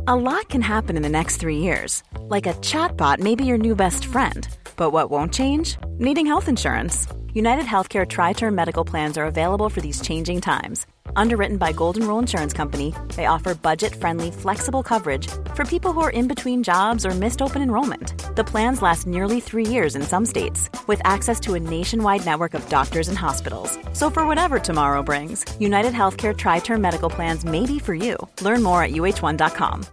A lot can happen in the next 3 years. Like a chatbot may be your new best friend. But what won't change? Needing health insurance. United Healthcare Tri-Term Medical Plans are available for these changing times. Underwritten by Golden Rule Insurance Company, they offer budget-friendly, flexible coverage for people who are in between jobs or missed open enrollment. The plans last nearly 3 years in some states, with access to a nationwide network of doctors and hospitals. So for whatever tomorrow brings, United Healthcare Tri-Term Medical Plans may be for you. Learn more at uh1.com.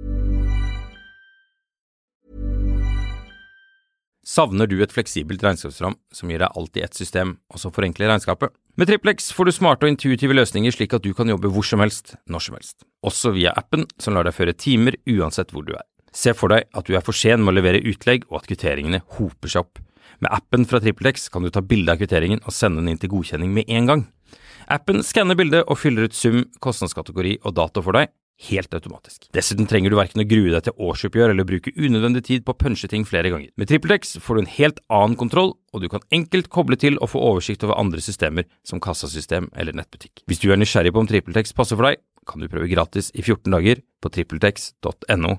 Savner du et fleksibelt regnskapsprogram som gir deg alt i ett system, og som forenkler regnskapet? Med TrippelX får du smarte og intuitive løsninger slik at du kan jobbe hvor som helst, når som helst. Også via appen som lar deg føre timer uansett hvor du er. Se for deg at du er for sen med å levere utlegg og at kvitteringene hoper seg opp. Med appen fra TrippelX kan du ta bilde av kvitteringen og sende den inn til godkjenning med en gang. Appen skanner bildet og fyller ut sum, kostnadskategori og dato for deg, helt automatisk. Dessuten trenger du hverken å grue deg til årsoppgjør eller bruke unødvendig tid på å punche ting flere ganger. Med TrippelX får du en helt annen kontroll, og du kan enkelt koble til og få oversikt over andre systemer som kassasystem eller nettbutikk. Hvis du er nysgjerrig på om TrippelX passer for deg, kan du prøve gratis i 14 dager på trippeltex.no.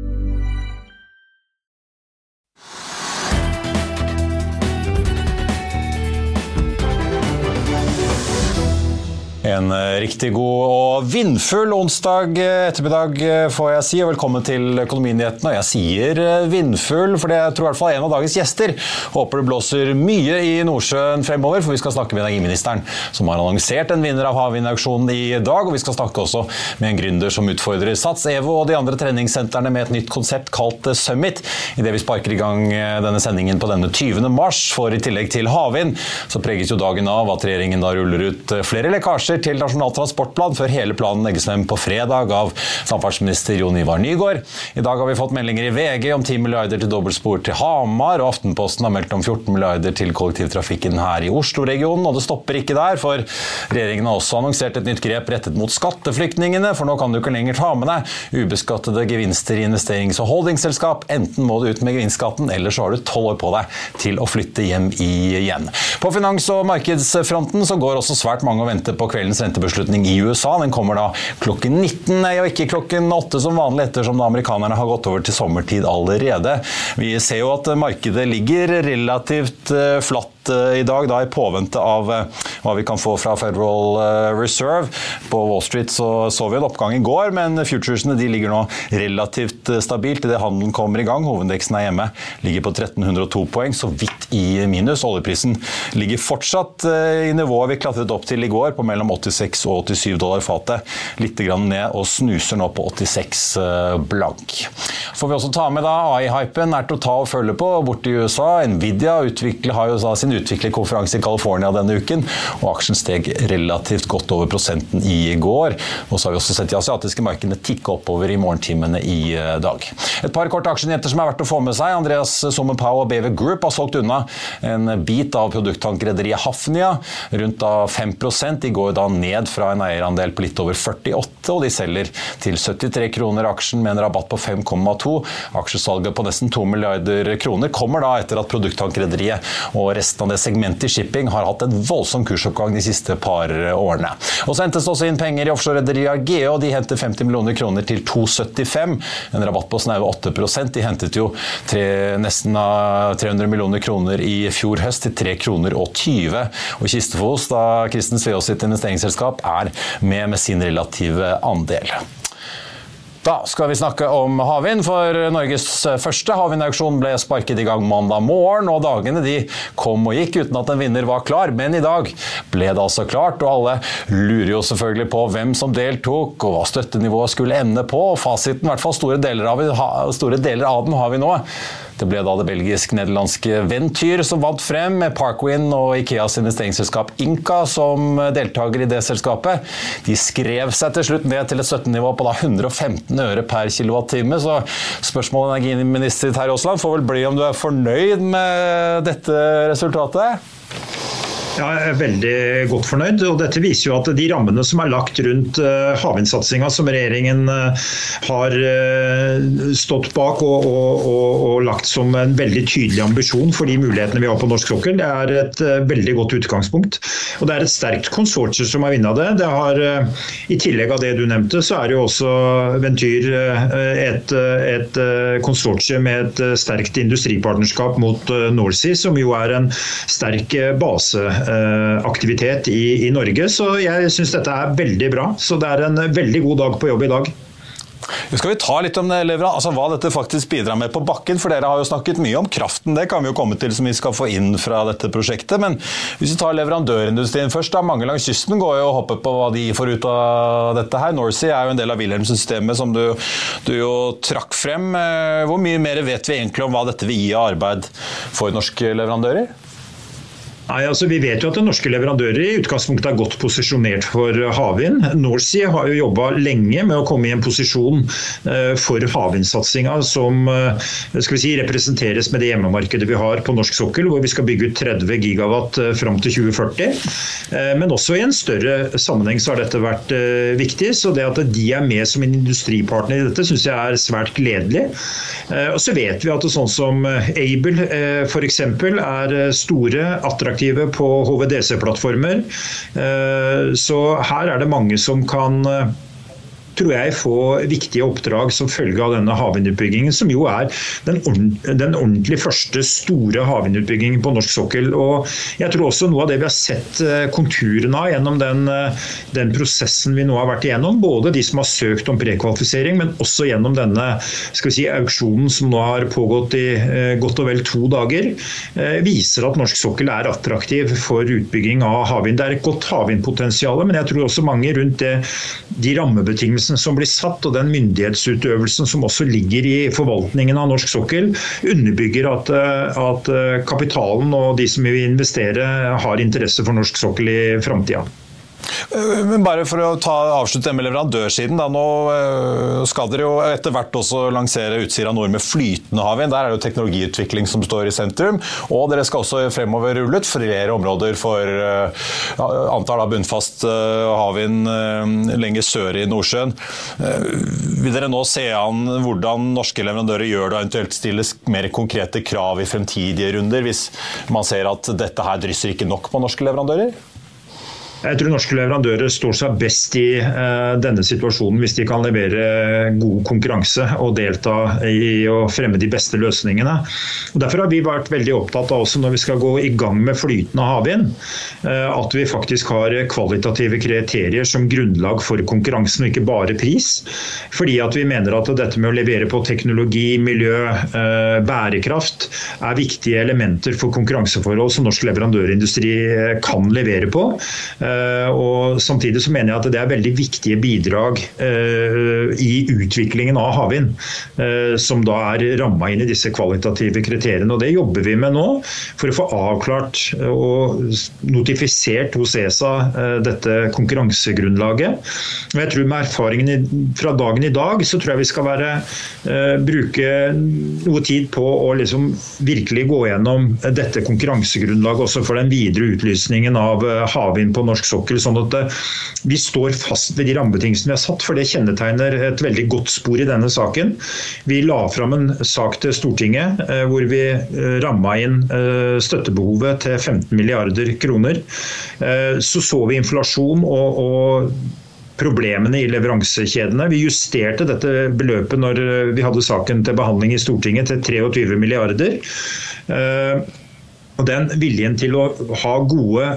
En riktig god og vindfull onsdag ettermiddag får jeg si, og velkommen til Økonominyhetene. Og jeg sier vindfull, for jeg tror i hvert fall en av dagens gjester håper det blåser mye i Nordsjøen fremover, for vi skal snakke med energiministeren, som har annonsert en vinner av havvindauksjonen i dag, og vi skal snakke også med en gründer som utfordrer Sats, Evo og de andre treningssentrene med et nytt konsept kalt Summit. I det vi sparker i gang denne sendingen på denne 20. mars, for i tillegg til havvind, så preges jo dagen av at regjeringen da ruller ut flere lekkasjer til Nasjonal transportplan, før hele planen legges frem på fredag av samferdselsminister Jon Ivar Nygård. I dag har vi fått meldinger i VG om 10 milliarder til dobbeltspor til Hamar, og Aftenposten har meldt om 14 milliarder til kollektivtrafikken her i Oslo-regionen, og det stopper ikke der, for regjeringen har også annonsert et nytt grep rettet mot skatteflyktningene, for nå kan du ikke lenger ta med deg ubeskattede gevinster i investerings- og holdingselskap. Enten må du ut med gevinstskatten, eller så har du 12 år på deg til å flytte hjem igjen. På finans- og markedsfronten så går også svært mange og venter på kveldens rentebeslutning i USA. Den kommer da klokken 19, og ikke klokken 8 som vanlig, ettersom da amerikanerne har gått over til sommertid allerede. Vi ser jo at markedet ligger relativt flatt i dag, da i påvente av hva vi kan få fra Federal Reserve. På Wall Street så vi en oppgang i går, men futuresene de ligger nå relativt stabilt i det handelen kommer i gang. Hovedindeksen er hjemme, ligger på 1302 poeng, så vidt i minus. Oljeprisen ligger fortsatt i nivået vi klatret opp til i går, på mellom 86 og 87 dollar fatet. Litt grann ned og snuser nå på 86 blank. Får vi også ta med da AI-hypen er til å ta og følge på bort i USA. Nvidia har jo da sin utviklerkonferanse i California denne uken, og aksjen steg relativt godt over prosenten i går. Og så har vi også sett de asiatiske markedene tikke oppover i morgentimene i dag. Et par korte aksjenyheter som er verdt å få med seg. Andreas Sommerpau og BV Group har solgt unna en bit av produkttankrederiet Hafnia, rundt da 5%. De går da ned fra en eierandel på litt over 48, og de selger til 73 kroner aksjen med en rabatt på 5,2. Aksjesalget på nesten 2 milliarder kroner kommer da etter at produkttankrederiet og resten av det segmentet i shipping har hatt en voldsom kursoppgang de siste par årene. Og så hentes det også inn penger i offshore-rederiet Argeo, og de henter 50 millioner kroner til 2,75, en rabatt på snaue 8%. De hentet jo nesten 300 millioner kroner i fjor høst til 3 kroner og 20, og Kistefos, da Kristen Sveås sitt investeringsselskap, er med sin relative andel. Da skal vi snakke om havvind, for Norges første havvindauksjon ble sparket i gang mandag morgen, og dagene de kom og gikk uten at en vinner var klar, men i dag ble det altså klart, og alle lurer jo selvfølgelig på hvem som deltok, og hva støttenivået skulle ende på, og fasiten, i hvert fall store deler av den har vi nå. Det ble da det belgisk-nederlandske Ventyr som vant frem, med Parkwind og Ikeas investeringsselskap Inca som deltager i det selskapet. De skrev seg til slutt ned til et støttenivå på da 115 øre per kilowattime, så spørsmålet energiminister Terje Aasland får vel bli om du er fornøyd med dette resultatet? Ja, jeg veldig godt fornøyd, og dette viser jo at de rammene som lagt rundt havvindsatsingen som regjeringen har stått bak og lagt som en veldig tydelig ambisjon for de mulighetene vi har på norsk sokkel, det et veldig godt utgangspunkt. Og det et sterkt konsortium som har vunnet det. Det har, i tillegg av det du nevnte, så det jo også Ventyr et konsortium med et sterkt industripartnerskap mot Nordsea, som jo en sterk baseaktivitet i Norge, så jeg synes dette veldig bra. Så det en veldig god dag på jobb i dag. Skal vi ta litt om det, Levra, altså hva dette faktisk bidrar med på bakken, for dere har jo snakket mye om kraften, det kan vi jo komme til som vi skal få inn fra dette prosjektet, men hvis vi tar leverandørindustrien først, da, mange langs kysten går jo og hopper på hva de får ut av dette her. Nordsea jo en del av Wilhelmsen-systemet som du jo trakk frem. Hvor mye mer vet vi egentlig om hva dette vil gi av arbeid for norske leverandører? Nei, altså vi vet jo at de norske leverandører i utgangspunktet godt posisjonert for havvind. Nordsea har jo jobbet lenge med å komme i en posisjon for havvindsatsingen som skal vi si, representeres med det hjemmemarkedet vi har på norsk sokkel, hvor vi skal bygge ut 30 gigawatt frem til 2040. Men også i en større sammenheng så har dette vært viktig, så det at de med som en industripartner i dette synes jeg svært gledelig. Og så vet vi at det sånn som Aibel for eksempel store, attraktive på HVDC-plattformer. Så her det mange som kan tror jeg får viktige oppdrag som følge av denne havvindutbyggingen, som jo den ordentlig første store havvindutbyggingen på norsk sokkel. Og jeg tror også noe av det vi har sett konturene av gjennom den prosessen vi nå har vært igjennom, både de som har søkt om prekvalifisering, men også gjennom denne skal vi si, auksjonen som nå har pågått i godt og vel 2 dager, viser at norsk sokkel attraktiv for utbygging av havvind. Det et godt havvindpotensial, men jeg tror også mange rundt de rammebetingelsene som blir satt, og den myndighetsutøvelsen som også ligger i forvaltningen av norsk sokkel, underbygger at kapitalen og de som vil investere har interesse for norsk sokkel i fremtiden. Men bare for å avslutte med leverandørsiden, da, nå skal dere jo etter hvert også lansere Utsira Nord med flytende havvind. Der det jo teknologiutvikling som står i sentrum, og dere skal også fremover rulle ut flere områder for antall av bunnfast havvind lenger sør i Nordsjøen. Vil dere nå se an hvordan norske leverandører gjør det, og eventuelt stille mer konkrete krav i fremtidige runder, hvis man ser at dette her drysser ikke nok på norske leverandører? Jeg tror norske leverandører står seg best i denne situasjonen hvis de kan levere god konkurranse og delta i å fremme de beste løsningene. Og derfor har vi vært veldig opptatt av også når vi skal gå i gang med flytende havvind, at vi faktisk har kvalitative kriterier som grunnlag for konkurransen og ikke bare pris. Fordi at vi mener at dette med å levere på teknologi, miljø, bærekraft viktige elementer for konkurranseforhold som norsk leverandørindustri kan levere på. Og samtidig så mener jeg at det veldig viktige bidrag i utviklingen av havvind, som da rammet inn i disse kvalitative kriteriene. Og det jobber vi med nå for å få avklart og notifisert hos ESA dette konkurransegrunnlaget. Og jeg tror med erfaringen fra dagen i dag, så tror jeg vi skal bruke noe tid på å liksom virkelig gå gjennom dette konkurransegrunnlaget også for den videre utlysningen av havvind på norsk sokkel, sånn at vi står fast ved de rammebetingelsene vi har satt, for det kjennetegner et veldig godt spor i denne saken. Vi la fram en sak til Stortinget hvor vi rammet inn støttebehovet til 15 milliarder kroner. Så vi inflasjon og problemene i leveransekjedene. Vi justerte dette beløpet når vi hadde saken til behandling i Stortinget til 23 milliarder. Og den viljen til å ha god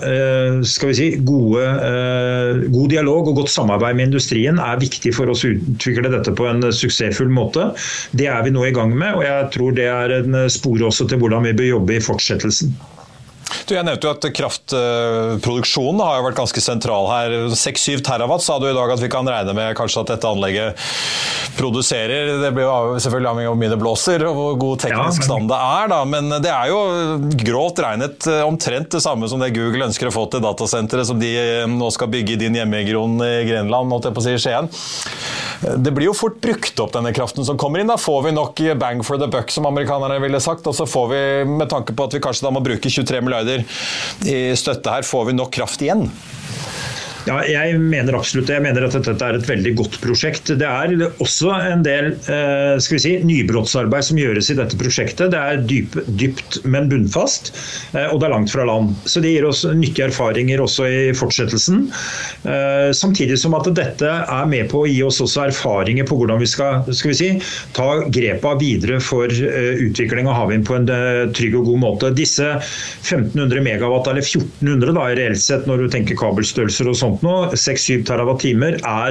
dialog og godt samarbeid med industrien viktig for oss å utvikle dette på en suksessfull måte. Det vi nå i gang med, og jeg tror det en spor også til hvordan vi bør jobbe i fortsettelsen. Jeg nevnte jo at kraftproduksjonen har jo vært ganske sentral her. 6-7 terawatt sa du i dag at vi kan regne med kanskje at dette anlegget produserer. Det blir jo selvfølgelig avhengig av hvor mye det blåser og hvor god teknisk stand det da. Men det jo grovt regnet omtrent det samme som det Google ønsker å få til datasenteret som de nå skal bygge i din hjemmeregion i Grenland, måtte jeg på å si Skien. Det blir jo fort brukt opp denne kraften som kommer inn. Da får vi nok bang for the buck, som amerikanerne ville sagt, og så får vi, med tanke på at vi kanskje da må bruke 23 milliarder i støtte her, får vi nok kraft igjen. Ja, jeg mener absolutt det. Jeg mener at dette er et veldig godt prosjekt. Det er også en del nybrottsarbeid som gjøres i dette prosjektet. Det er dypt, men bunnfast, og det er langt fra land. Så det gir oss nyttige erfaringer også i fortsettelsen. Samtidig som at dette er med på å gi oss også erfaringer på hvordan vi skal ta grepet videre for utvikling av havvind på en trygg og god måte. Disse 1500 megawatt, eller 1400 da, reelt sett når du tenker kabelstørrelser og sånt, nå, 6-7 terawattimer er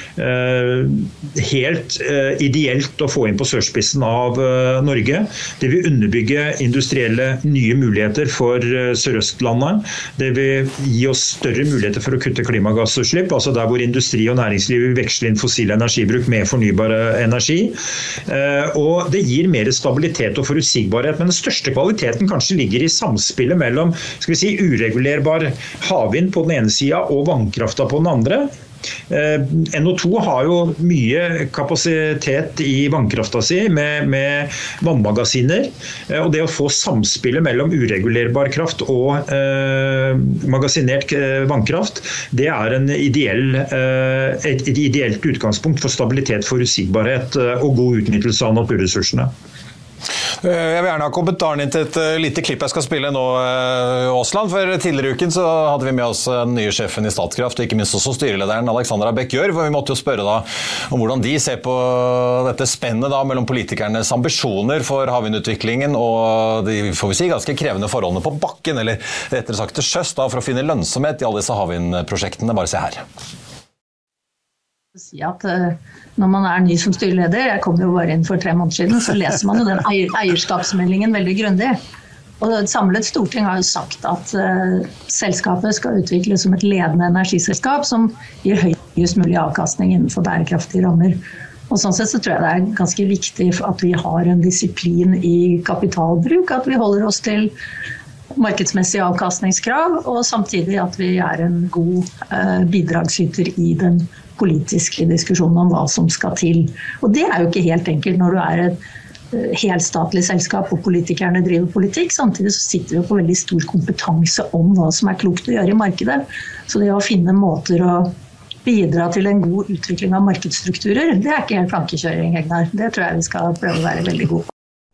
helt ideelt å få inn på sørspissen av Norge. Det vil underbygge industrielle nye muligheter for Sørøstlandet. Det vil gi oss større muligheter for å kutte klimagassutslipp, altså der hvor industri og næringsliv vil veksle inn fossil energibruk med fornybar energi. Og det gir mer stabilitet og forutsigbarhet, men den største kvaliteten kanskje ligger i samspillet mellom uregulerbar havvind på den ene siden og vannkrafta på den andre. NO2 har jo mye kapasitet i vannkrafta si med vannmagasiner, og det å få samspillet mellom uregulerbar kraft og magasinert vannkraft, det er et ideelt utgangspunkt for stabilitet, forutsigbarhet og god utnyttelse av naturressursene. Jeg vil gjerne ha kommentaren din til et lite klipp jeg skal spille nå, Aasland. For tidligere uken så hadde vi med oss den nye sjefen i Statkraft, og ikke minst også styrelederen Alexandra Bech-Gjørv. Vi måtte jo spørre da om hvordan de ser på dette spennet da mellom politikernes ambisjoner for havvindutviklingen og de, får vi si, ganske krevende forholdene på bakken, eller rettere sagt til sjøs da, for å finne lønnsomhet i alle disse havvindprosjektene. Bare se her. Si at når man er ny som styreleder, jeg kom jo bare inn for 3 måneder siden, så leser man jo den eierskapsmeldingen veldig grundig. Og et samlet storting har jo sagt at selskapet skal utvikles som et ledende energiselskap som gir høyest mulig avkastning innenfor bærekraftige rammer. Og sånn sett så tror jeg det er ganske viktig at vi har en disiplin i kapitalbruk, at vi holder oss til markedsmessige avkastningskrav, og samtidig at vi er en god bidragsyter i den politiske diskusjonen om hva som skal til. Og det er jo ikke helt enkelt når du er et helstatlig selskap og politikerne driver politikk. Samtidig så sitter vi på veldig stor kompetanse om hva som er klokt å gjøre i markedet. Så det å finne måter å bidra til en god utvikling av markedsstrukturer, det er ikke helt flankekjøring, Egnar. Det tror jeg vi skal prøve å være veldig gode på.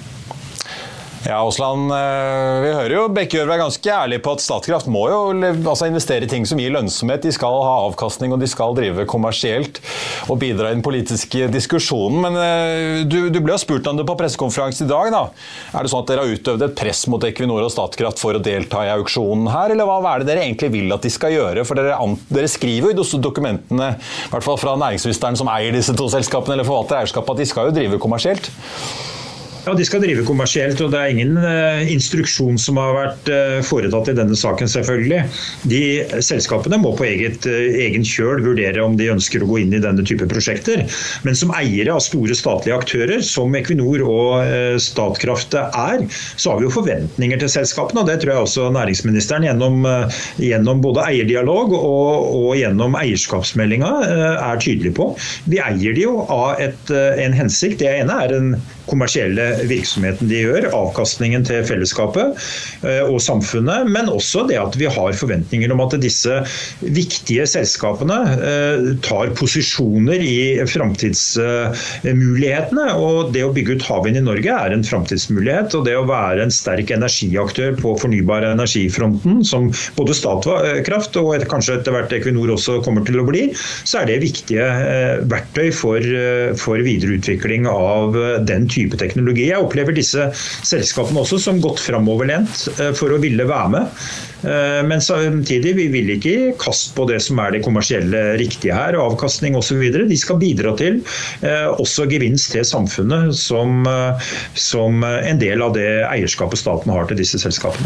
Ja, Aasland, vi hører jo Bech-Gjørv er ganske ærlig på at Statkraft må jo investere i ting som gir lønnsomhet. De skal ha avkastning, og de skal drive kommersielt og bidra i den politiske diskusjonen. Men du ble jo spurt om det på pressekonferansen i dag, da. Er det sånn at dere har utøvd et press mot Equinor og Statkraft for å delta i auksjonen her, eller hva er det dere egentlig vil at de skal gjøre? For dere skriver jo i dokumentene, i hvert fall fra næringsministeren som eier disse 2 selskapene, eller forvalter eierskapet, at de skal jo drive kommersielt. Ja, de skal drive kommersielt, og det er ingen instruksjon som har vært foretatt i denne saken, selvfølgelig. De selskapene må på egen kjøl vurdere om de ønsker å gå inn i denne type prosjekter. Men som eiere av store statlige aktører, som Equinor og Statkraft er, så har vi jo forventninger til selskapene, og det tror jeg også næringsministeren gjennom både eierdialog og gjennom eierskapsmeldinga er tydelig på. Vi eier de jo av en hensikt. Det ene er en kommersielle virksomheten de gjør, avkastningen til fellesskapet og samfunnet, men også det at vi har forventninger om at disse viktige selskapene tar posisjoner i fremtidsmulighetene, og det å bygge ut havvind i Norge er en fremtidsmulighet, og det å være en sterk energiaktør på fornybar energifronten, som både Statkraft og kanskje etter hvert Equinor også kommer til å bli, så er det viktige verktøy for videre utvikling av den type teknologi. Jeg opplever disse selskapene også som godt fremoverlent for å ville være med. Men samtidig, vi vil ikke kaste på det som er det kommersielle riktige her, avkastning og så videre. De skal bidra til også gevinst til samfunnet som en del av det eierskapet staten har til disse selskapene.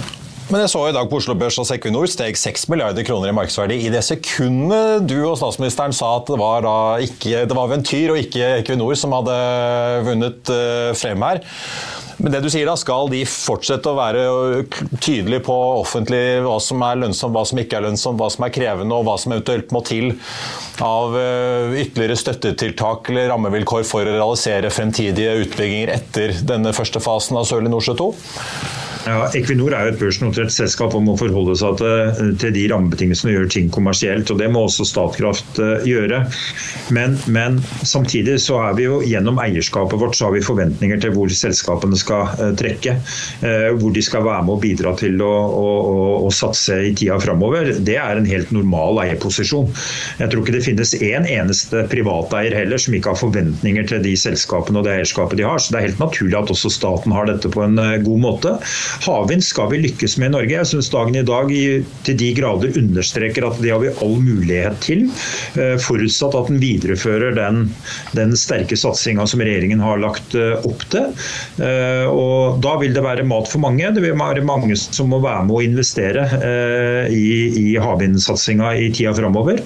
Men jeg så I dag på Oslo Børs at Equinor steg 6 milliarder kroner I markedsverdi I det sekundet du og statsministeren sa at det var Ventyr og ikke Equinor som hadde vunnet frem her. Men det du sier da, skal de fortsette å være tydelige på offentlig hva som lønnsomt, hva som ikke lønnsomt, hva som krevende og hva som eventuelt må til av ytterligere støttetiltak eller rammevilkår for å realisere fremtidige utbygginger etter denne første fasen av Sørlige Nordsjø 2? Ja, Equinor jo et børsnotert selskap og må forholde seg til de rammebetingelsene og gjøre ting kommersielt, og det må også Statkraft gjøre. Men samtidig så vi jo gjennom eierskapet vårt så har vi forventninger til hvor selskapene skal trekke, hvor de skal være med og bidra til å satse I tida fremover. Det en helt normal eierposisjon. Jeg tror ikke det finnes en eneste privateier heller som ikke har forventninger til de selskapene og det eierskapet de har, så det helt naturlig at også staten har dette på en god måte. Havvind skal vi lykkes med I Norge. Jeg synes dagen I dag til de grader understreker at det har vi all mulighet til, forutsatt at den viderefører den sterke satsingen som regjeringen har lagt opp til. Og da vil det være mat for mange. Det vil være mange som må være med å investere I havvindsatsingen I tida fremover.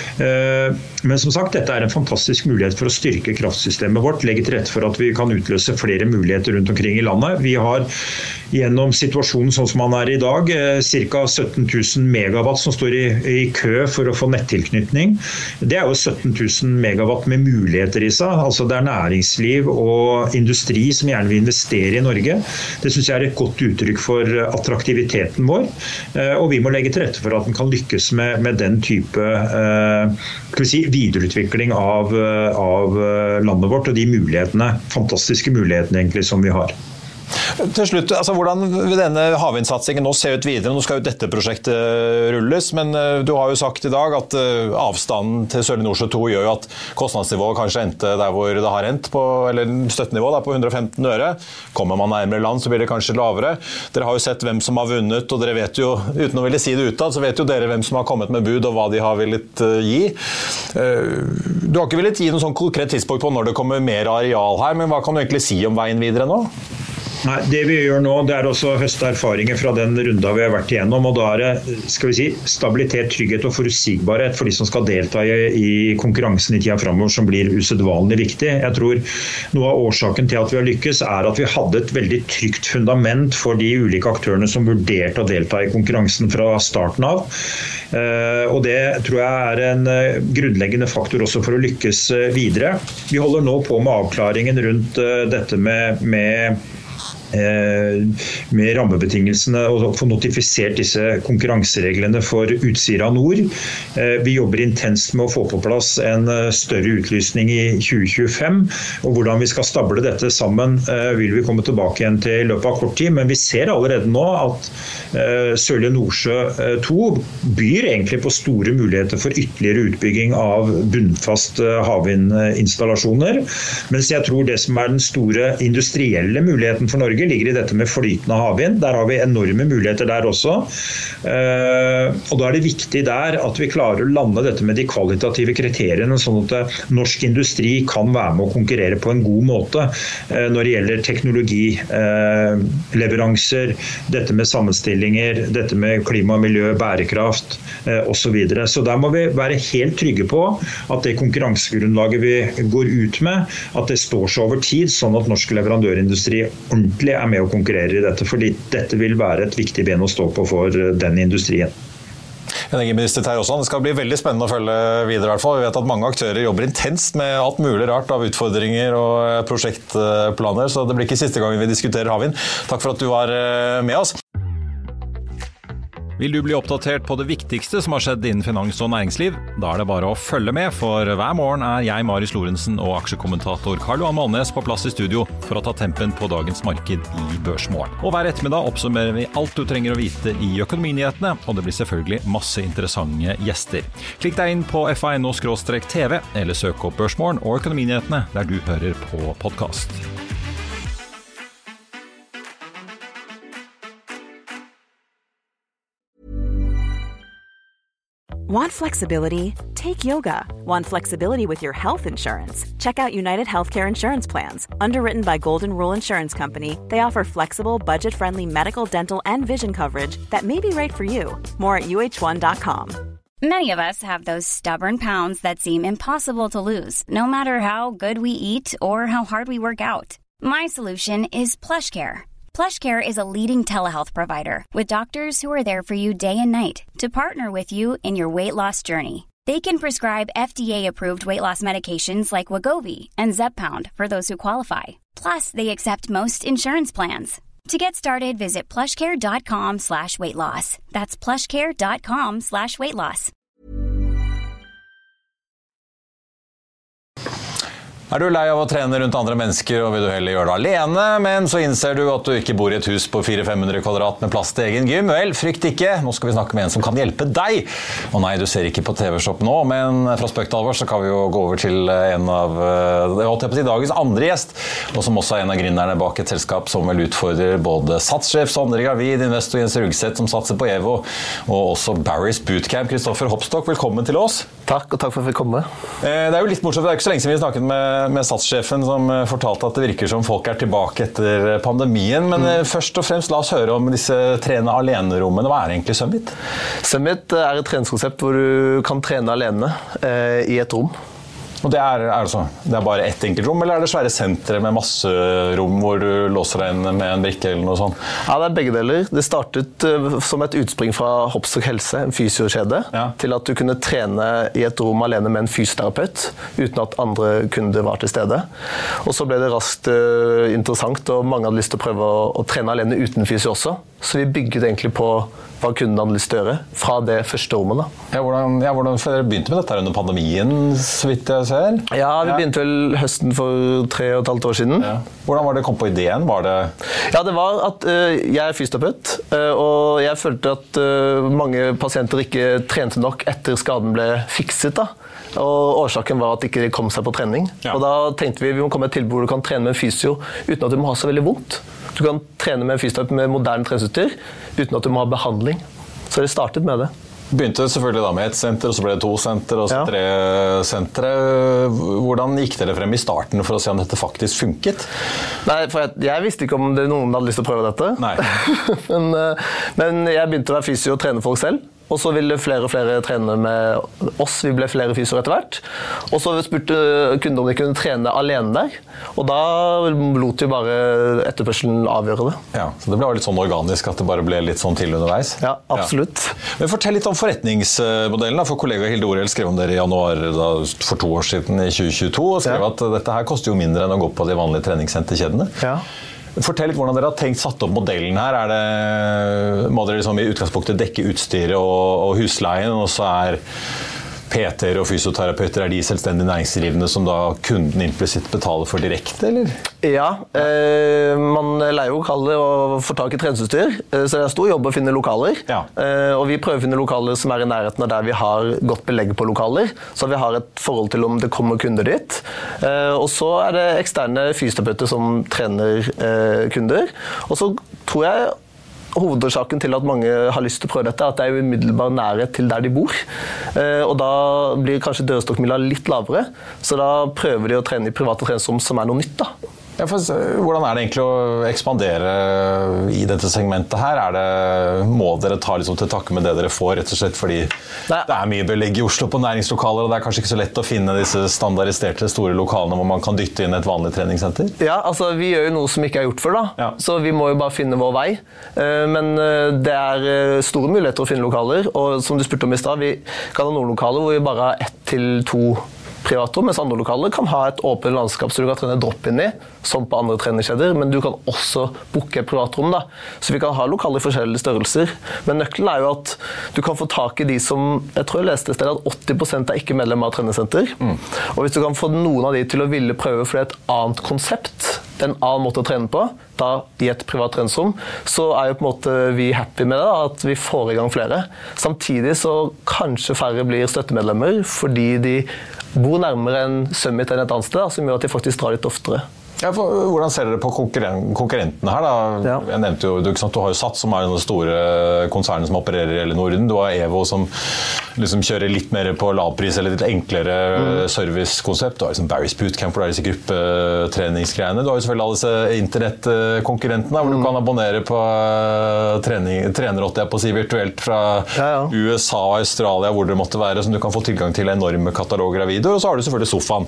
Men som sagt, dette en fantastisk mulighet for å styrke kraftsystemet vårt, legge til rette for at vi kan utløse flere muligheter rundt omkring I landet. Vi har gjennom situasjonen sånn som man I dag, ca. 17 000 megawatt som står I kø for å få nettilknytning. Det jo 17 000 megawatt med muligheter I seg. Altså det næringsliv og industri som gjerne vil investere I Norge. Det synes jeg et godt uttrykk for attraktiviteten vår. Og vi må legge til rette for at den kan lykkes med den type videreutvikling av landet vårt og de mulighetene, fantastiske mulighetene egentlig som vi har. Til slutt, altså hvordan vil denne havvindsatsingen nå se ut videre? Nå skal jo dette prosjektet rulles, men du har jo sagt I dag at avstanden til Sørlige Nordsjø 2 gjør jo at kostnadsnivået kanskje endte der hvor det har endt på, eller støttenivået på 115 øre. Kommer man nærmere land så blir det kanskje lavere. Dere har jo sett hvem som har vunnet, og dere vet jo, uten å ville si det utad, så vet jo dere hvem som har kommet med bud og hva de har villet gi. Du har ikke villet gi noen sånn konkret tidspunkt på når det kommer mer areal her, men hva kan du egentlig si om veien videre nå? Nei, det vi gjør nå, det også å høste erfaringer fra den runda vi har vært igjennom, og da det, skal vi si, stabilitet, trygghet og forutsigbarhet for de som skal delta I konkurransen I tida fremover som blir usedvanlig viktig. Jeg tror noe av årsaken til at vi har lykkes at vi hadde et veldig trygt fundament for de ulike aktørene som vurderte å delta I konkurransen fra starten av. Og det tror jeg en grunnleggende faktor også for å lykkes videre. Vi holder nå på med avklaringen rundt dette med rammebetingelsene og få notifisert disse konkurransereglene for Utsira Nord. Vi jobber intenst med å få på plass en større utlysning I 2025, og hvordan vi skal stable dette sammen vil vi komme tilbake igjen til I løpet av kort tid, men vi ser allerede nå at Sørlige Nordsjø 2 byr egentlig på store muligheter for ytterligere utbygging av bunnfast havvindinstallasjoner, mens jeg tror det som den store industrielle muligheten for Norge ligger I dette med flytende havvind. Der har vi enorme muligheter der også. Og da det viktig der at vi klarer å lande dette med de kvalitative kriteriene, sånn at norsk industri kan være med å konkurrere på en god måte når det gjelder teknologi, leveranser, dette med sammenstillinger, dette med klima, miljø, bærekraft og så videre. Så der må vi være helt trygge på at det konkurransegrunnlaget vi går ut med, at det står seg over tid, sånn at norsk leverandørindustri ordentlig med å konkurrere I dette, fordi dette vil være et viktig ben å stå på for den industrien. Energiminister Terje Aasland, det skal bli veldig spennende å følge videre I hvert fall. Vi vet at mange aktører jobber intenst med alt mulig rart av utfordringer og prosjektplaner, så det blir ikke siste gang vi diskuterer havvind. Takk for at du var med oss. Vil du bli oppdatert på det viktigste som har skjedd innen finans og næringsliv? Da det bare å følge med, for hver morgen jeg, Marius Lorentzen og aksjekommentator Karl-Johan Malnes på plass I studio for å ta tempen på dagens marked I Børsmorgen. Og hver ettermiddag oppsummerer vi alt du trenger å vite I økonominyhetene, og det blir selvfølgelig masse interessante gjester. Klikk deg inn på FA.no/TV, eller søk opp Børsmorgen og økonominyhetene der du hører på podcast. Want flexibility? Take yoga. Want flexibility with your health insurance? Check out United Healthcare Insurance Plans. Underwritten by Golden Rule Insurance Company, they offer flexible, budget-friendly medical, dental, and vision coverage that may be right for you. More at UH1.com. Many of us have those stubborn pounds that seem impossible to lose, no matter how good we eat or how hard we work out. My solution is PlushCare. PlushCare is a leading telehealth provider with doctors who are there for you day and night to partner with you in your weight loss journey. They can prescribe FDA-approved weight loss medications like Wegovy and Zepbound for those who qualify. Plus, they accept most insurance plans. To get started, visit plushcare.com/weightloss. That's plushcare.com/weightloss. Du lei av å trene rundt andre mennesker, og vil du heller gjøre det alene, men så innser du at du ikke bor i et hus på 400-500 kvadrat med plass til egen gym? Vel, frykt ikke. Nå skal vi snakke med en som kan hjelpe deg. Og nei, du ser ikke på TV-shop nå, men fra spøk til alvor så kan vi jo gå over til en av dagens andre gjest, og som også en av gründerne bak et selskap som vel utfordrer både Satssjef Sondre Gravid, investor Jens Rugseth som satser på Evo, og også Barry's Bootcamp. Kristoffer Hopstock, velkommen til oss. Takk, og takk for at vi kom med. Det jo litt morsomt, det ikke så lenge siden vi snakket med Satssjefen som fortalte at det virker som folk tilbake etter pandemien, men først og fremst la oss høre om disse trene alene-rommene. Hva egentlig Summit? Summit et treningskonsept hvor du kan trene alene i et rom. Og det det bare ett enkelt rom, eller det svære senteret med masse rom hvor du låser deg inn med en brikke eller noe sånt? Ja, det begge deler. Det startet som et utspring fra Hopstock Helse, en fysiokjede, til at du kunne trene i et rom alene med en fysioterapeut, uten at andre kunder var til stede. Og så ble det raskt interessant, og mange hadde lyst til å prøve å trene alene uten fysio også. Så vi bygget egentlig på hva kunden hadde lyst til å gjøre, fra det første rommet da. Hvordan dere begynte med dette under pandemien, så vidt jeg ser? Ja, vi begynte vel høsten for 3,5 år siden. Ja. Hvordan var det kom på ideen? Ja, det var at jeg fysioterapeut, og jeg følte at mange pasienter ikke trente nok etter skaden ble fikset da. Og årsaken var at de ikke kom seg på trening. Ja. Og da tenkte vi må komme et tilbud hvor du kan trene med en fysio uten at du må ha så veldig vondt. Du kan trene med en fysioterapeut med moderne treningsutstyr uten at du må ha behandling. Så det startet med det. Begynte selvfølgelig da med ett senter, og så ble det 2 senter, og så 3 sentre. Hvordan gikk dere frem i starten for å se om dette faktisk funket? Nei, for jeg visste ikke om noen hadde lyst til å prøve dette. Nei. men jeg begynte å være fysio og trene folk selv. Og så ville flere og flere trene med oss. Vi ble flere fysioer etter hvert. Og så spurte kunder om de kunne trene alene der. Og da lot vi bare etterspørselen avgjøre det. Ja, så det ble litt sånn organisk at det bare ble litt sånn til underveis? Ja, absolutt. Ja. Men fortell litt om forretningsmodellen. For kollega Hilde Orell skrev om dere i januar for 2 år siden i 2022, og skrev at dette her koster jo mindre enn å gå på de vanlige treningssenterkjedene. Ja. Fortell litt hvordan dere har tenkt satt opp modellen her. Må dere liksom i utgangspunktet dekke utstyret og husleien, og så PT-er og fysioterapeuter de selvstendige næringsdrivende som da kunden implisitt betaler for direkte, eller? Ja, man leier jo lokaler og får tak i treningsutstyr, så det en stor jobb å finne lokaler. Ja. Og vi prøver å finne lokaler som i nærheten av der vi har godt belegg på lokaler, så vi har et forhold til om det kommer kunder dit. Og så det eksterne fysioterapeuter som trener kunder. Og så tror jeg hovedårsaken til at mange har lyst til å prøve dette, at det umiddelbar nærhet til der de bor. Og da blir kanskje dørstokkmila litt lavere, så da prøver de å trene i private treningsrom som noe nytt da. Ja, hvordan det egentlig å ekspandere i dette segmentet her? Må dere ta liksom til takke med det dere får, rett og slett fordi det mye belegg i Oslo på næringslokaler, og det kanskje ikke så lett å finne disse standardiserte store lokalene hvor man kan dytte inn et vanlig treningssenter? Ja, altså vi gjør jo noe som ikke gjort før da, så vi må jo bare finne vår vei. Men det store muligheter å finne lokaler, og som du spurte om i sted, vi kan ha noen lokaler hvor vi bare har 1 til 2 privatrom, mens andre lokaler kan ha et åpent landskap så du kan trene drop-in i, som på andre treningskjeder, men du kan også booke et privatrom da. Så vi kan ha lokaler i forskjellige størrelser. Men nøkkelen jo at du kan få tak i de som, jeg tror jeg leste et sted at 80% ikke medlem av treningssenter. Og hvis du kan få noen av de til å ville prøve for et annet konsept, en annen måte å trene på, da i et privat treningsrom, så jo på en måte vi happy med det, at vi får i gang flere. Samtidig så kanskje færre blir støttemedlemmer, fordi de bor nærmere en Summit enn et annet sted, som gjør at de faktisk drar litt oftere. Ja, hvordan ser dere på konkurrentene her da? Ja. Jeg nevnte jo, du har jo Sats, som den store konsernet som opererer i hele Norden. Du har Evo, som liksom kjører litt mer på lavpris eller litt enklere servicekonsept. Du har liksom Barry's Bootcamp, hvor det disse gruppetreningsgreiene. Du har jo selvfølgelig alle disse internettkonkurrentene, hvor du kan abonnere på trenere, på å si virtuelt fra USA og Australia, hvor det måtte være, som du kan få tilgang til enorme kataloger av videoer, og så har du selvfølgelig sofaen.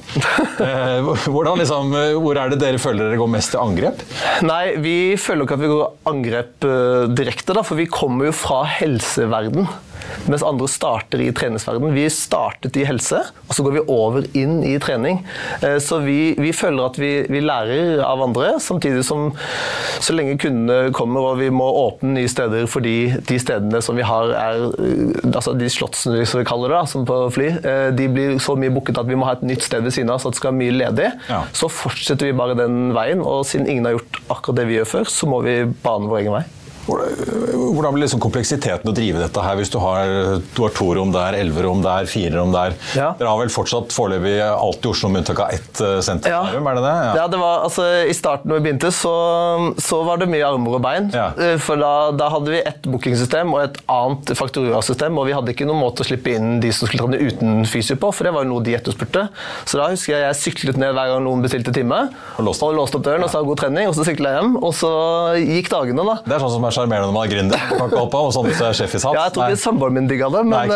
Hvor er det dere føler dere går mest til angrep? Nei, vi føler ikke at vi går angrep direkte, da, for vi kommer jo fra helseverden, mens andre starter i treningsverden. Vi startet i helse, og så går vi over inn i trening. Så vi føler at vi lærer av andre, samtidig som så lenge kundene kommer, og vi må åpne nye steder, fordi de stedene som vi har altså de slotsene som vi kaller det, som på fly, de blir så mye booket at vi må ha et nytt sted ved siden av, så at det skal være mye ledig. Så fortsetter vi bare den veien, og siden ingen har gjort akkurat det vi gjør før, så må vi bane vår egen vei. Hvordan blir liksom kompleksiteten å drive dette her hvis du har 2 rom der, 11 rom der, 4 rom der? Dere har vel fortsatt foreløpig alt i Oslo med unntak av 1 sentrum, er det det? Ja, det var, altså i starten når vi begynte så var det mye armer og bein, for da hadde vi et bookingsystem og et annet fakturasystem, og vi hadde ikke noen måte å slippe inn de som skulle trene uten fysio på, for det var jo noe de etterspurte. Så da husker jeg syklet ned hver gang noen bestilte time, og låste opp døren og sa god trening, og så syklet jeg hjem, og så gikk dagene da. Det sånn som charmerende når man er gründer. Du kan ikke holde på, og sånn hvis du er sjef i sats. Ja, jeg tror ikke samboeren min digget det, men...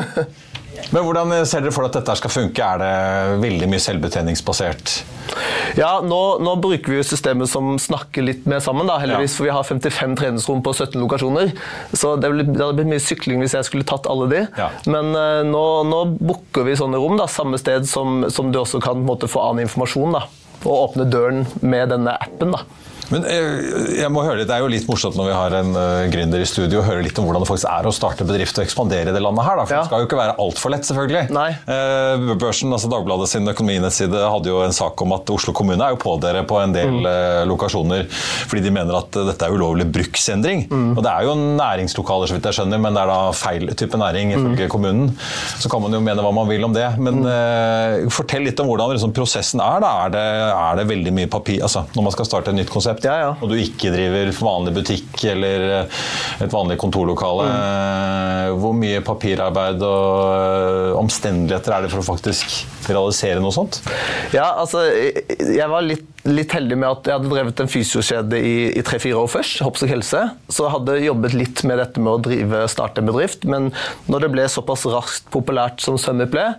Men hvordan ser dere for at dette skal funke? Er det veldig mye selvbetjeningsbasert? Ja, nå bruker vi jo systemet som snakker litt mer sammen, da, heldigvis, for vi har 55 treningsrom på 17 lokasjoner. Så det hadde blitt mye sykling hvis jeg skulle tatt alle de. Men nå booker vi sånne rom, da, samme sted som du også kan på en måte, få annen informasjon, da, og åpne døren med denne appen, da. Men jeg må høre litt, det er jo litt morsomt når vi har en gründer i studio, og høre litt om hvordan det faktisk er å starte bedrift og ekspandere i det landet her, da, for det skal jo ikke være alt for lett, selvfølgelig. Nei. Børsen, altså Dagbladet sin økonominettside, hadde jo en sak om at Oslo kommune er jo på dere på en del lokasjoner, fordi de mener at dette er ulovlig bruksendring. Og det er jo næringslokaler, så vidt jeg skjønner, men det er da feil type næring ifølge kommunen. Så kan man jo mene hva man vil om det, men fortell litt om hvordan liksom, prosessen er, da. Er det veldig mye papir, altså når man skal starte et nytt konsept, og du ikke driver vanlig butikk eller et vanlig kontorlokale. Hvor mye papirarbeid og omstendigheter er det for å faktisk realisere noe sånt? Ja, altså, jeg var litt heldig med at jeg hadde drevet en fysiokjede i 3-4 år først, Hopsek Helse, så jeg hadde jobbet litt med dette med å starte en bedrift, men når det ble såpass raskt populært som Summit ble,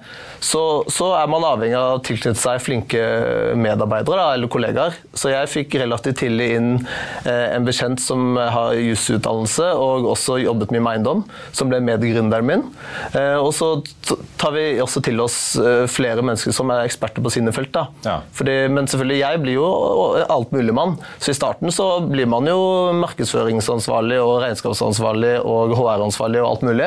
så er man avhengig av å tilknytte seg flinke medarbeidere da, eller kollegaer. Så jeg fikk relativt tidlig inn en bekjent som har jusutdannelse og også jobbet mye med eiendom, som ble medgründeren min. Og så tar vi også til oss flere mennesker som er eksperter på sine felt. Da. Men selvfølgelig, jeg blir jo alt mulig mann. Så i starten så blir man jo markedsføringsansvarlig og regnskapsansvarlig og HR-ansvarlig og alt mulig.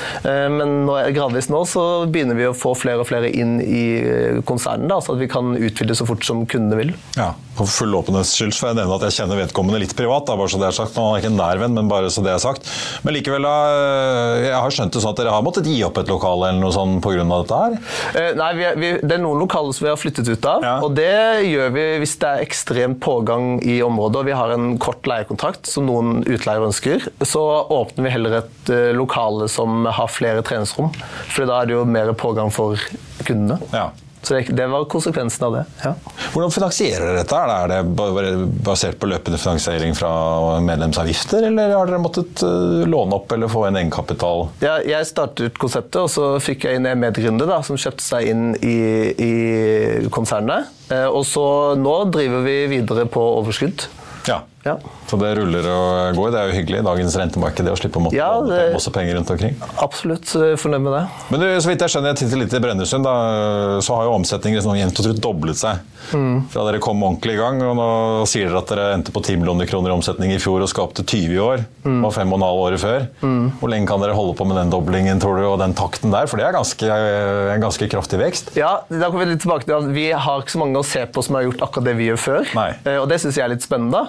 Men gradvis nå så begynner vi å få flere og flere inn i konsernen, da, så at vi kan utvide så fort som kundene vil. Ja, på full åpenhets skyld får jeg nevne at jeg kjenner vedkommende litt privat, da, bare så det er sagt. Han er ikke en nær venn, men bare så det er sagt. Men likevel, da, jeg har skjønt det sånn at dere har måttet gi opp et lokale eller noe sånn på grunn av dette her? Nei, det er noen lokaler som vi har flyttet ut av, og det gjør vi hvis det er ekstremt pågang i området, og vi har en kort leiekontrakt som noen utleier ønsker, så åpner vi heller et lokale som har flere treningsrom, for da er det jo mer pågang for kundene. Så det var konsekvensen av det. Hvordan finansierer dere dette? Er det basert på løpende finansiering fra medlemsavgifter, eller har dere måttet låne opp eller få en egenkapital? Ja, jeg startet konseptet, og så fikk jeg inn en medgründer da, som kjøpte seg inn i konsernet. Og så nå driver vi videre på overskudd. Ja. Så det ruller og går. Det er jo hyggelig i dagens rentemarked det å slippe å måtte låne masse penger rundt omkring. Absolutt, fornøyd med det. Men så vidt jeg skjønner, jeg tittet litt i Brønnøysund, da, så har jo omsetningen sånn jevnt og trutt doblet seg. Fra dere kom ordentlig i gang, og nå sier dere at dere endte på 10 millioner kroner i omsetning i fjor og skapte 20 i år, og 5,5 året før. Hvor lenge kan dere holde på med den doblingen, tror du, og den takten der? For det er en ganske kraftig vekst. Ja, da kommer vi litt tilbake til at vi har ikke så mange å se på som har gjort akkurat det vi gjør før. Og det synes jeg er litt spennende.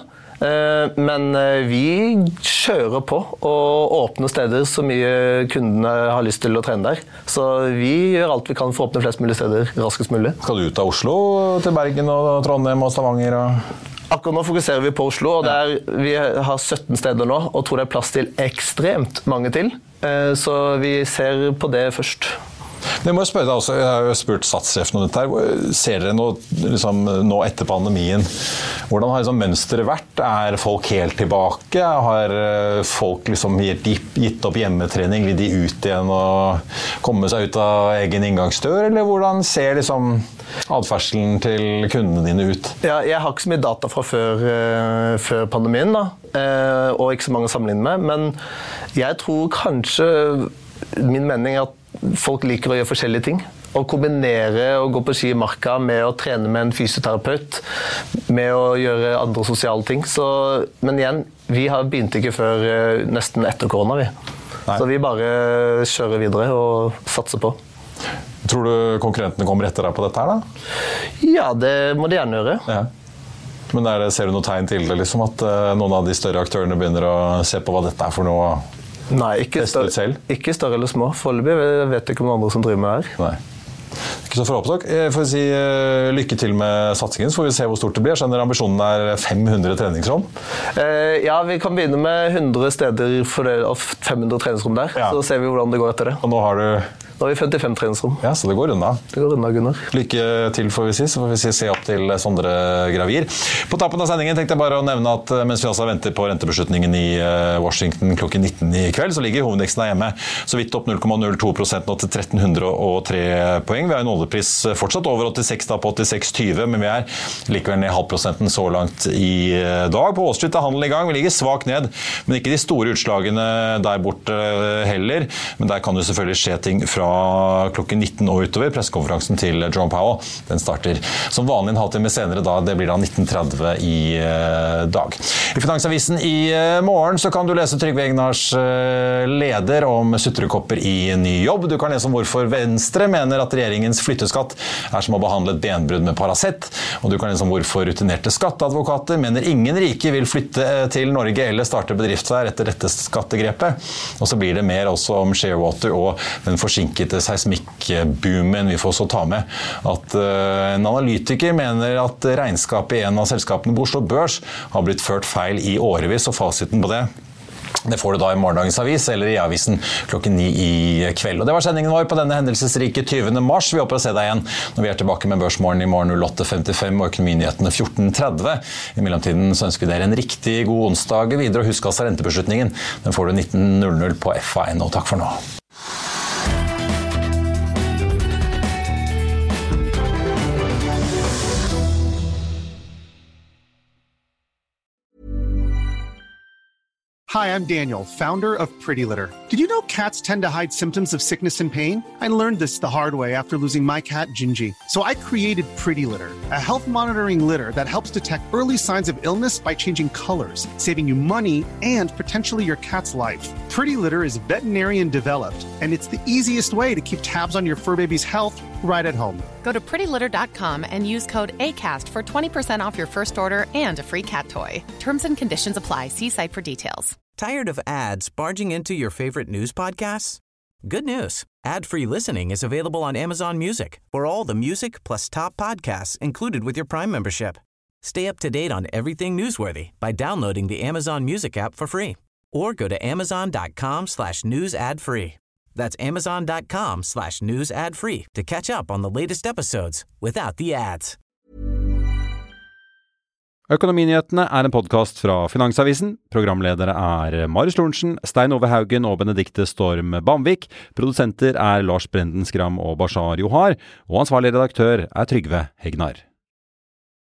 Men vi kjører på og åpner steder så mye kundene har lyst til å trene der. Så vi gjør alt vi kan for å åpne flest mulig steder raskest mulig. Skal du ut av Oslo til Bergen og Trondheim og Stavanger? Akkurat nå fokuserer vi på Oslo, og vi har 17 steder nå, og tror det er plass til ekstremt mange til. Så vi ser på det først. Men jeg må spørre deg også, jeg har jo spurt statssjefen om dette her. Ser dere nå etter pandemien, hvordan har mønsteret vært? Er folk helt tilbake? Har folk gitt opp hjemmetrening? Vil de ut igjen og komme seg ut av egen inngangsdør? Eller hvordan ser adferdselen til kundene dine ut? Ja, jeg har ikke så mye data fra før pandemien, da. Og ikke så mange å sammenligne med. Men jeg tror kanskje, min mening er at folk liker å gjøre forskjellige ting. Å kombinere å gå på ski i marka med å trene med en fysioterapeut, med å gjøre andre sosiale ting. Men igjen, vi har begynt ikke før nesten etter korona, vi. Nei. Så vi bare kjører videre og satser på. Tror du konkurrentene kommer etter deg på dette her, da? Ja, det må de gjerne gjøre. Ja. Men ser du noe tegn til det, at noen av de større aktørene begynner å se på hva dette er for noe? Nei, ikke større eller små. Foreløpig vet jeg ikke om noen andre som driver med det her. Nei. Ikke så forhåpentlig. Jeg får si lykke til med satsingen, så får vi se hvor stort det blir. Jeg skjønner ambisjonen er 500 treningsrom. Ja, vi kan begynne med 100 steder og 500 treningsrom der. Ja. Så ser vi hvordan det går etter det. Og nå har vi 55 treningsrom. Ja, så det går unna. Det går unna, Gunnar. Lykke til, får vi si. Så får vi se opp til Sondre Gravir. På tappen av sendingen tenkte jeg bare å nevne at mens vi altså venter på rentebeslutningen i Washington klokken 19 i kveld, så ligger hovedindeksen hjemme så vidt opp 0,02% nå til 1303 poeng. Vi har en oljepris fortsatt over 86 da, på 86,20, men vi er likevel ned 0,5% så langt i dag. På Wall Street er handelen i gang. Vi ligger svakt ned, men ikke de store utslagene der borte heller. Men der kan jo selvfølgelig skje ting fra klokken 19 og utover. Pressekonferansen til Jerome Powell, den starter som vanlig en halvtime senere da. Det blir da 19:30 i dag. I Finansavisen i morgen så kan du lese Trygve Egnars leder om sutrekopper i ny jobb. Du kan lese om hvorfor Venstre mener at regjeringens flytteskatt er som å behandle et benbrudd med Paracet. Og du kan lese om hvorfor rutinerte skatteadvokater mener ingen rike vil flytte til Norge eller starte bedrift her etter dette skattegrepet. Og så blir det mer også om Shearwater og den forsinkede seismikkboomen. Vi får så ta med at en analytiker mener at regnskapet i en av selskapene på Oslo Børs har blitt ført feil i årevis, og fasiten på det får du da i morgendagens avis eller i avisen klokken 9 i kveld. Og det var sendingen vår på denne hendelsesrike 20. mars. Vi håper å se deg igjen når vi er tilbake med Børsmorgen i morgen 08:55 og økonominyhetene 14:30. I mellomtiden så ønsker vi dere en riktig god onsdag videre, og husk altså rentebeslutningen. Den får du 19:00 på FA1, og takk for nå. Hi, I'm Daniel, founder of Pretty Litter. Did you know cats tend to hide symptoms of sickness and pain? I learned this the hard way after losing my cat, Gingy. So I created Pretty Litter, a health monitoring litter that helps detect early signs of illness by changing colors, saving you money and potentially your cat's life. Pretty Litter is veterinarian developed, and it's the easiest way to keep tabs on your fur baby's health right at home. Go to prettylitter.com and use code ACAST for 20% off your first order and a free cat toy. Terms and conditions apply. See site for details. Tired of ads barging into your favorite news podcasts? Good news. Ad-free listening is available on Amazon Music for all the music plus top podcasts included with your Prime membership. Stay up to date on everything newsworthy by downloading the Amazon Music app for free or go to amazon.com/news ad free. That's amazon.com/news ad free to catch up on the latest episodes without the ads. Økonominyhetene er en podcast fra Finansavisen. Programledere er Marius Lorentzen, Stein Ove Haugen og Benedikte Storm Bamvik. Produsenter er Lars Brenden Skram og Bashar Johar. Og ansvarlig redaktør er Trygve Hegnar.